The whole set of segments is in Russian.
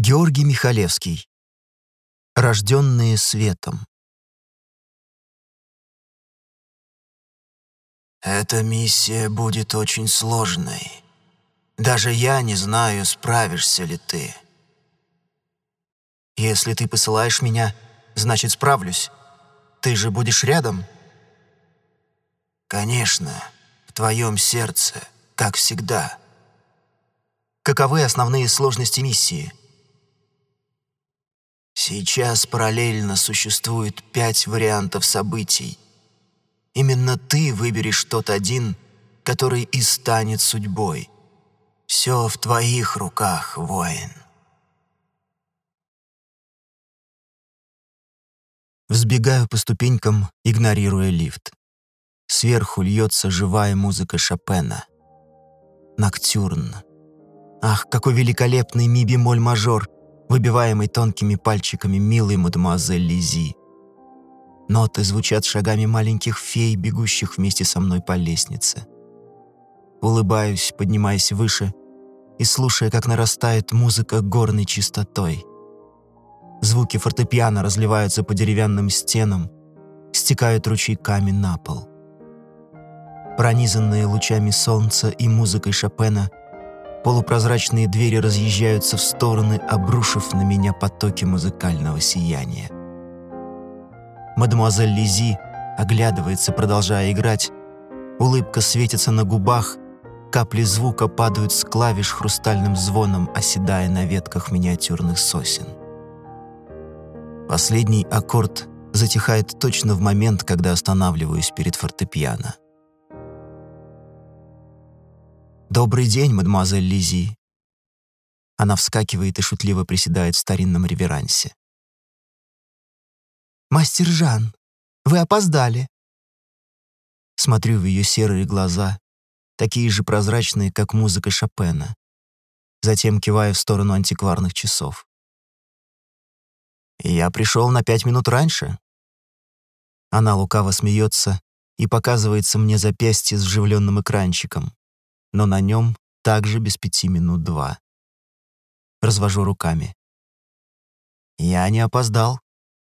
Георгий Михалевский. Рожденные светом. Эта миссия будет очень сложной. Даже я не знаю, справишься ли ты. Если ты посылаешь меня, значит, справлюсь. Ты же будешь рядом? Конечно, в твоем сердце, как всегда. Каковы основные сложности миссии? Сейчас параллельно существует 5 вариантов событий. Именно ты выберешь тот один, который и станет судьбой. Все в твоих руках, воин. Взбегаю по ступенькам, игнорируя лифт. Сверху льется живая музыка Шопена. Ноктюрн. Ах, какой великолепный ми-бемоль-мажор, выбиваемый тонкими пальчиками милой мадемуазель Лизи. Ноты звучат шагами маленьких фей, бегущих вместе со мной по лестнице. Улыбаюсь, поднимаясь выше и слушая, как нарастает музыка горной чистотой. Звуки фортепиано разливаются по деревянным стенам, стекают ручейками на пол. Пронизанные лучами солнца и музыкой Шопена, полупрозрачные двери разъезжаются в стороны, обрушив на меня потоки музыкального сияния. Мадемуазель Лизи оглядывается, продолжая играть. Улыбка светится на губах, капли звука падают с клавиш хрустальным звоном, оседая на ветках миниатюрных сосен. Последний аккорд затихает точно в момент, когда останавливаюсь перед фортепиано. «Добрый день, мадемуазель Лизи». Она вскакивает и шутливо приседает в старинном реверансе. «Мастер Жан, вы опоздали». Смотрю в ее серые глаза, такие же прозрачные, как музыка Шопена. Затем киваю в сторону антикварных часов. «Я пришел на 5 минут раньше». Она лукаво смеется и показывается мне запястье с вживленным экранчиком, но на нем также без 5 минут 2. Развожу руками. «Я не опоздал».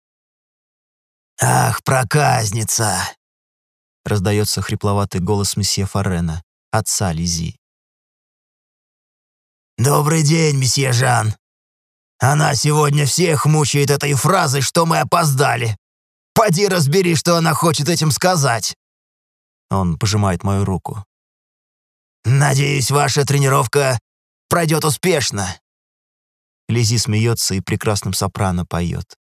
«Ах, проказница!» — раздается хрипловатый голос месье Форена, отца Лизи. «Добрый день, месье Жан. Она сегодня всех мучает этой фразой, что мы опоздали. Поди разбери, что она хочет этим сказать». Он пожимает мою руку. «Надеюсь, ваша тренировка пройдет успешно». Лизи смеется и прекрасным сопрано поет.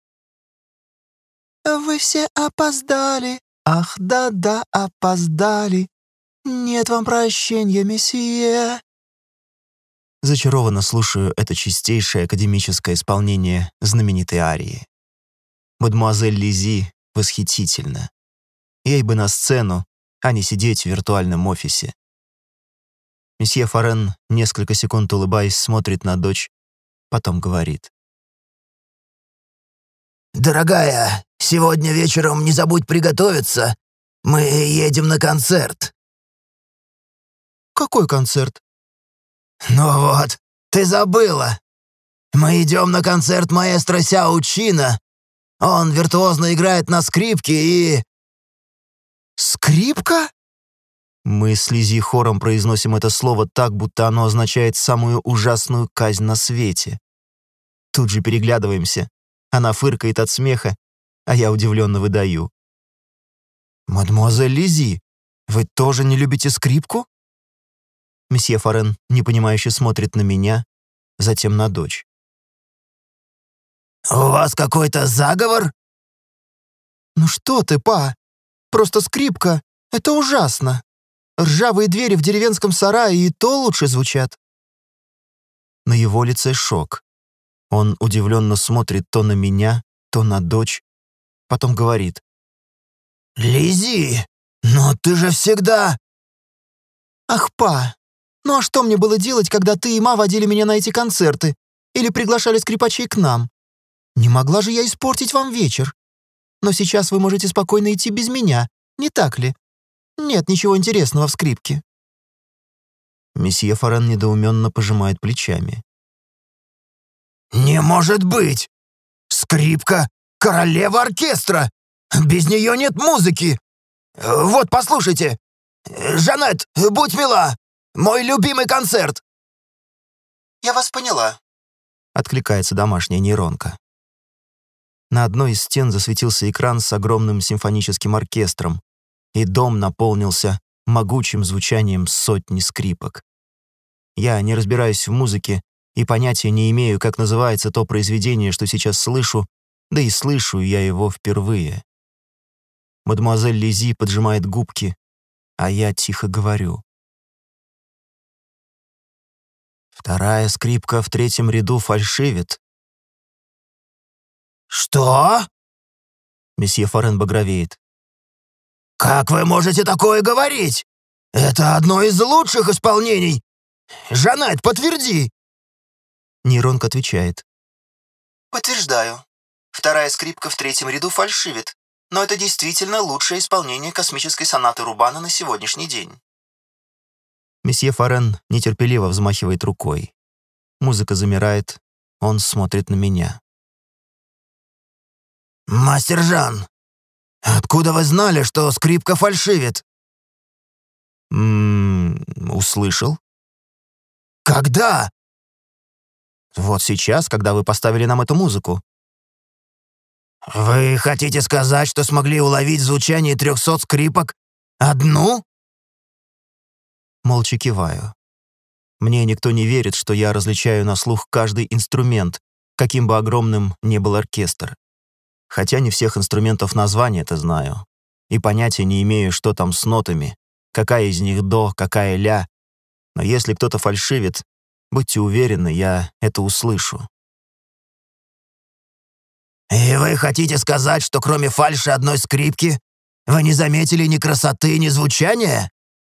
«Вы все опоздали, ах, да-да, опоздали. Нет вам прощения, месье». Зачарованно слушаю это чистейшее академическое исполнение знаменитой арии. Мадемуазель Лизи восхитительна. Ей бы на сцену, а не сидеть в виртуальном офисе. Месье Форен, несколько секунд улыбаясь, смотрит на дочь, потом говорит. «Дорогая, сегодня вечером не забудь приготовиться. Мы едем на концерт». «Какой концерт?» «Ну вот, ты забыла. Мы идем на концерт маэстро Сяо Чина. Он виртуозно играет на скрипке и...» «Скрипка?» Мы с Лизи хором произносим это слово так, будто оно означает самую ужасную казнь на свете. Тут же переглядываемся. Она фыркает от смеха, а я удивленно выдаю. «Мадемуазель Лизи, вы тоже не любите скрипку?» Месье Форен непонимающе смотрит на меня, затем на дочь. «У вас какой-то заговор?» «Ну что ты, па? Просто скрипка — это ужасно. Ржавые двери в деревенском сарае и то лучше звучат». На его лице шок. Он удивленно смотрит то на меня, то на дочь, потом говорит. «Лизи, но ты же всегда...» «Ах, па, ну а что мне было делать, когда ты и ма водили меня на эти концерты или приглашали скрипачей к нам? Не могла же я испортить вам вечер. Но сейчас вы можете спокойно идти без меня, не так ли? Нет ничего интересного в скрипке». Месье Форен недоуменно пожимает плечами. «Не может быть! Скрипка — королева оркестра! Без нее нет музыки! Вот, послушайте! Жанет, будь мила! Мой любимый концерт!» «Я вас поняла», — откликается домашняя нейронка. На одной из стен засветился экран с огромным симфоническим оркестром, и дом наполнился могучим звучанием сотни скрипок. Я не разбираюсь в музыке и понятия не имею, как называется то произведение, что сейчас слышу, да и слышу я его впервые. Мадемуазель Лизи поджимает губки, а я тихо говорю. Вторая скрипка в третьем ряду фальшивит. «Что?» Месье Форен багровеет. «Как вы можете такое говорить? Это одно из лучших исполнений! Жанет, подтверди!» Нейронка отвечает. «Подтверждаю. Вторая скрипка в третьем ряду фальшивит, но это действительно лучшее исполнение космической сонаты Рубана на сегодняшний день». Месье Форен нетерпеливо взмахивает рукой. Музыка замирает, он смотрит на меня. «Мастер Жан, откуда вы знали, что скрипка фальшивит?» Услышал. «Когда?» Вот сейчас, когда вы поставили нам эту музыку. «Вы хотите сказать, что смогли уловить звучание 300 скрипок одну?» Молча киваю. Мне никто не верит, что я различаю на слух каждый инструмент, каким бы огромным ни был оркестр. Хотя не всех инструментов названия-то знаю. И понятия не имею, что там с нотами, какая из них до, какая ля. Но если кто-то фальшивит, будьте уверены, я это услышу. «И вы хотите сказать, что кроме фальши одной скрипки вы не заметили ни красоты, ни звучания?»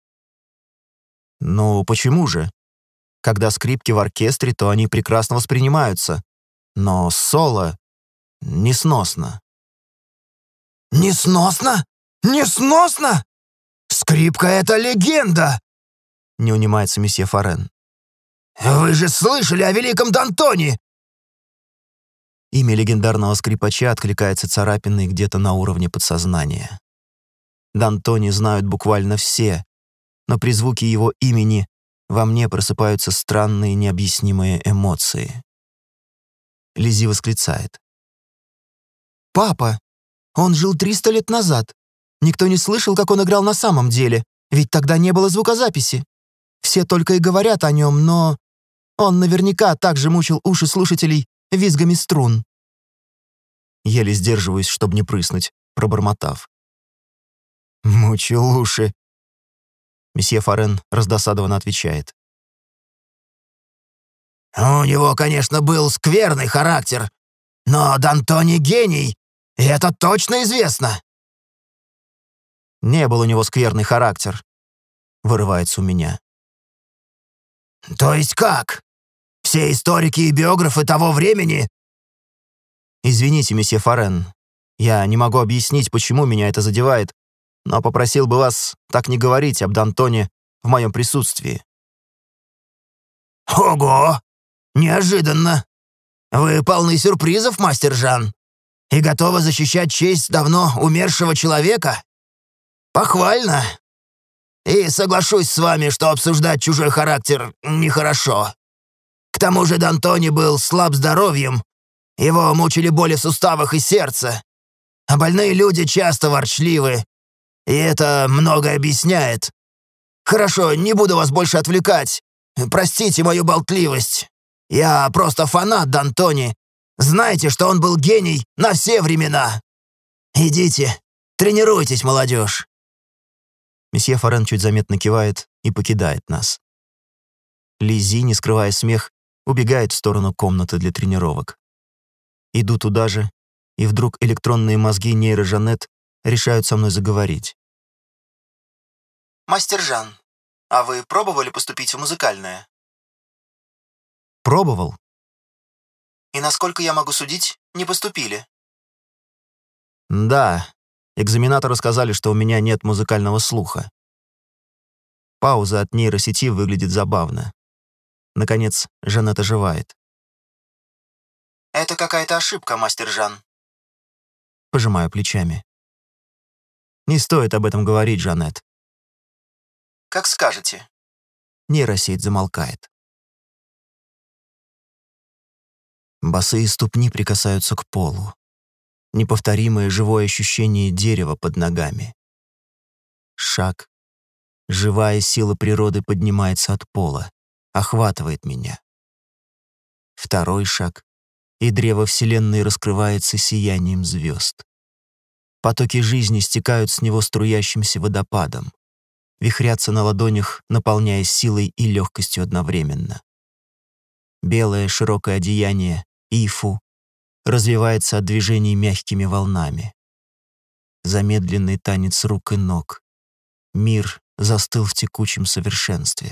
Ну, почему же? Когда скрипки в оркестре, то они прекрасно воспринимаются. Но соло несносно. «Несносно? Несносно? Скрипка — это легенда!» Не унимается месье Форен. «Вы же слышали о великом Д'Антони!» Имя легендарного скрипача откликается царапиной где-то на уровне подсознания. Д'Антони знают буквально все, но при звуке его имени во мне просыпаются странные необъяснимые эмоции. Лизи восклицает. «Папа, он жил 300 лет назад. Никто не слышал, как он играл на самом деле, ведь тогда не было звукозаписи. Все только и говорят о нем, но он наверняка также мучил уши слушателей визгами струн». Еле сдерживаюсь, чтобы не прыснуть, пробормотав. «Мучил уши». Месье Форен раздосадованно отвечает. «У него, конечно, был скверный характер, но Д'Антони гений, и это точно известно!» «Не был у него скверный характер», — вырывается у меня. «То есть как? Все историки и биографы того времени...» «Извините, месье Форен, я не могу объяснить, почему меня это задевает, но попросил бы вас так не говорить об Д'Антоне в моем присутствии». «Ого! Неожиданно! Вы полны сюрпризов, мастер Жан, и готовы защищать честь давно умершего человека? Похвально! И соглашусь с вами, что обсуждать чужой характер нехорошо. К тому же Д'Антони был слаб здоровьем, его мучили боли в суставах и сердце, а больные люди часто ворчливы, и это многое объясняет. Хорошо, не буду вас больше отвлекать. Простите мою болтливость. Я просто фанат Д'Антони. Знаете, что он был гений на все времена. Идите, тренируйтесь, молодежь». Месье Форен чуть заметно кивает и покидает нас. Лизи, не скрывая смех, убегает в сторону комнаты для тренировок. Иду туда же, и вдруг электронные мозги нейрожанет решают со мной заговорить. «Мастер Жан, а вы пробовали поступить в музыкальное?» «Пробовал?» «И насколько я могу судить, не поступили?» «Да, экзаменаторы сказали, что у меня нет музыкального слуха». Пауза от нейросети выглядит забавно. Наконец, Жанет оживает. Это какая-то ошибка, мастер Жан. Пожимаю плечами. Не стоит об этом говорить, Жанет. Как скажете. Нейросеть замолкает. Босые ступни прикасаются к полу. Неповторимое живое ощущение дерева под ногами. Шаг. Живая сила природы поднимается от пола, охватывает меня. Второй шаг, и древо Вселенной раскрывается сиянием звезд. Потоки жизни стекают с него струящимся водопадом, вихрятся на ладонях, наполняя силой и легкостью одновременно. Белое широкое одеяние, ифу, развивается от движений мягкими волнами. Замедленный танец рук и ног. Мир застыл в текучем совершенстве.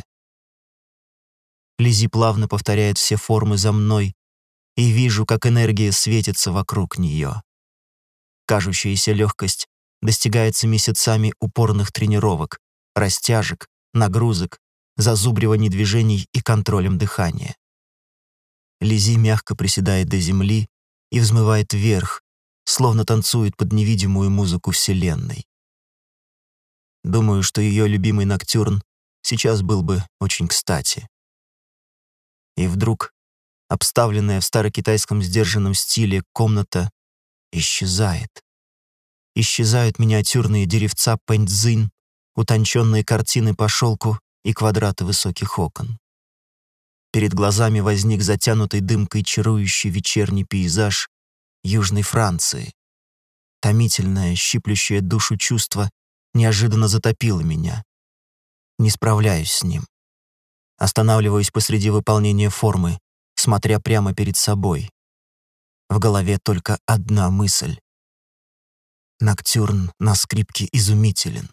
Лизи плавно повторяет все формы за мной, и вижу, как энергия светится вокруг нее. Кажущаяся легкость достигается месяцами упорных тренировок, растяжек, нагрузок, зазубриваний движений и контролем дыхания. Лизи мягко приседает до земли и взмывает вверх, словно танцует под невидимую музыку Вселенной. Думаю, что ее любимый ноктюрн сейчас был бы очень кстати. И вдруг, обставленная в старокитайском сдержанном стиле комната исчезает. Исчезают миниатюрные деревца пэньцзинь, утонченные картины по шелку и квадраты высоких окон. Перед глазами возник затянутый дымкой чарующий вечерний пейзаж Южной Франции. Томительное, щиплющее душу чувство неожиданно затопило меня. Не справляюсь с ним. Останавливаюсь посреди выполнения формы, смотря прямо перед собой. В голове только одна мысль. Ноктюрн на скрипке изумителен.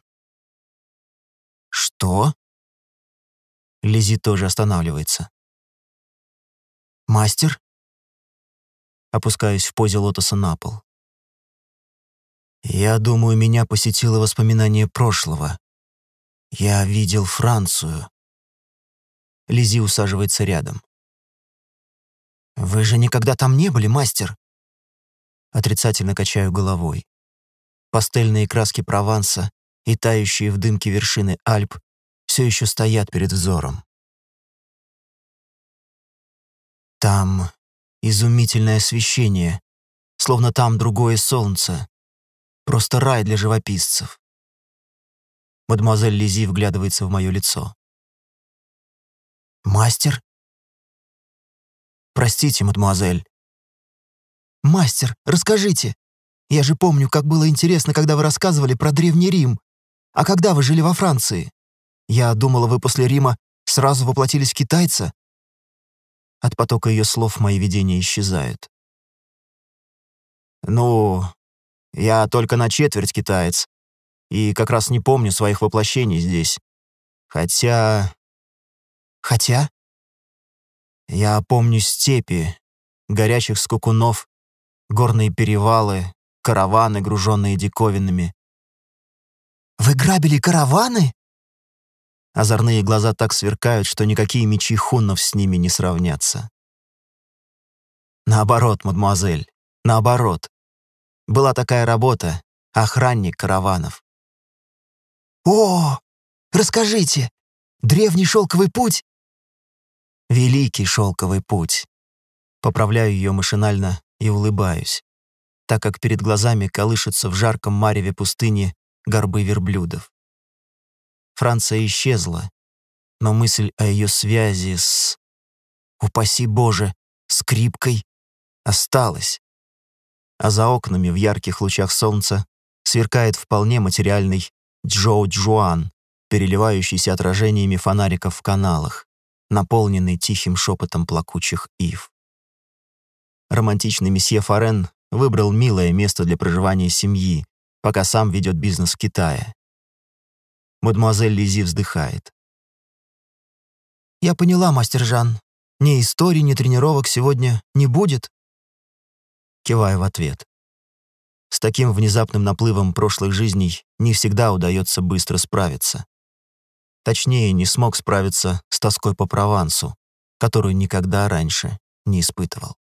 Что? Лизи тоже останавливается. Мастер? Опускаюсь в позе лотоса на пол. Я думаю, меня посетило воспоминание прошлого. Я видел Францию. Лизи усаживается рядом. Вы же никогда там не были, мастер? Отрицательно качаю головой. Пастельные краски Прованса и тающие в дымке вершины Альп все еще стоят перед взором. Там изумительное освещение, словно там другое солнце. Просто рай для живописцев. Мадемуазель Лизи вглядывается в мое лицо. «Мастер?» «Простите, мадемуазель». «Мастер, расскажите. Я же помню, как было интересно, когда вы рассказывали про Древний Рим. А когда вы жили во Франции? Я думала, вы после Рима сразу воплотились в китайца». От потока ее слов мои видения исчезают. «Ну, я только на четверть китаец, и как раз не помню своих воплощений здесь. Хотя...» «Хотя?» «Я помню степи, горячих скакунов, горные перевалы, караваны, груженные диковинами». «Вы грабили караваны?» Озорные глаза так сверкают, что никакие мечи хуннов с ними не сравнятся. «Наоборот, мадемуазель, наоборот. Была такая работа — охранник караванов». «О, расскажите, древний шелковый путь?» «Великий шелковый путь». Поправляю ее машинально и улыбаюсь, так как перед глазами колышутся в жарком мареве пустыни горбы верблюдов. Франция исчезла, но мысль о ее связи с... упаси Боже, скрипкой осталась. А за окнами в ярких лучах солнца сверкает вполне материальный Джоу-Джуан, переливающийся отражениями фонариков в каналах, наполненный тихим шепотом плакучих ив. Романтичный месье Форен выбрал милое место для проживания семьи, пока сам ведет бизнес в Китае. Мадемуазель Лизи вздыхает. «Я поняла, мастер Жан. Ни истории, ни тренировок сегодня не будет?» Киваю в ответ. С таким внезапным наплывом прошлых жизней не всегда удается быстро справиться. Точнее, не смог справиться с тоской по Провансу, которую никогда раньше не испытывал.